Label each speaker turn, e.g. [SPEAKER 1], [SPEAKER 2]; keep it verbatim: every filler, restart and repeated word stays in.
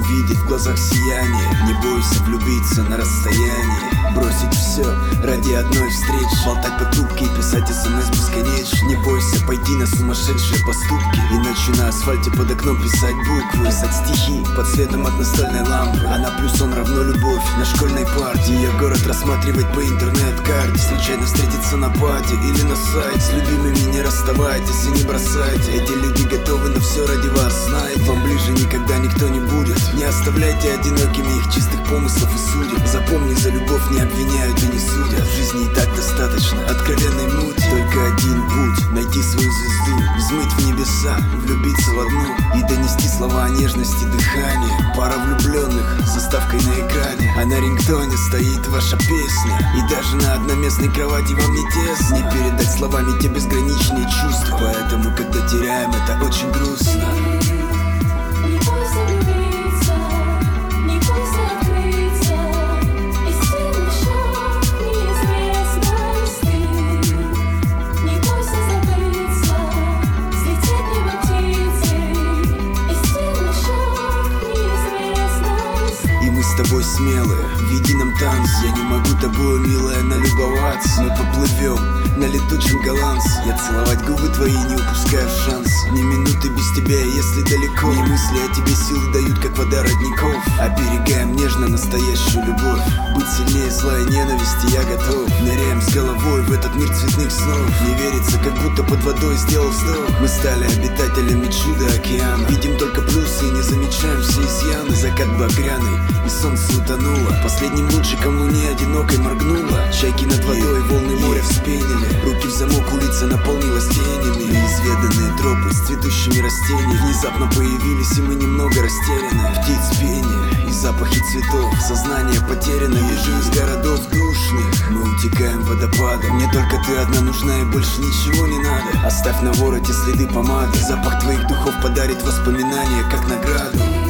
[SPEAKER 1] увидеть в глазах сияние. Не бойся влюбиться на расстоянии, бросить все ради одной встречи, болтать по трубке и писать смс бесконечно. Не бойся пойти на сумасшедшие поступки и ночью на асфальте под окном писать буквы, писать стихи под светом от настольной лампы. А на плюс он равно любовь на школьной парте. Ее город рассматривать по интернет-карте, случайно встретиться на пати или на сайте. С любимыми не расставайтесь и не бросайте, эти люди готовы на все ради вас, знаете. Вам ближе никогда никто не будет, не оставляйте одинокими их чистых помыслов и судеб. Запомни, за любовь не обвиняют и не судят. В жизни и так достаточно откровенной мути. Только один путь — найти свою звезду, взмыть в небеса, влюбиться в одну и донести слова о нежности дыхания. Пара влюбленных с заставкой на экране, а на рингтоне стоит ваша песня. И даже на одноместной кровати вам не тесно, не передать словами те безграничные чувства. Поэтому, когда теряем, это очень грустно. С тобой смелые, в едином танце. Я не могу тобой, милая, налюбоваться. Мы поплывем на летучем голландце. Я целовать губы твои, не упускаю шанс. Ни минуты без тебя, если далеко. Мои мысли о тебе силы дают, как вода родников. Оберегаем нежно настоящую любовь. Быть сильнее зла и ненависти я готов. Ныряем с головой в этот мир цветных снов. Не верится, как будто под водой сделал вздох. Мы стали обитателями чуда океана. Видим только плюсы и не замечаем все изъяны. Закат багряный и солнце утонуло, последним лучиком луне одинокой моргнула. Чайки над водой, волны моря вспенили. Руки в замок, улица наполнилась тенями. Неизведанные тропы с цветущими растениями внезапно появились, и мы немного растеряны. Птиц пение и запахи цветов, сознание потеряно. Вижу из городов душных, мы утекаем водопадом. Мне только ты одна нужна и больше ничего не надо. Оставь на вороте следы помады, запах твоих духов подарит воспоминания как награду.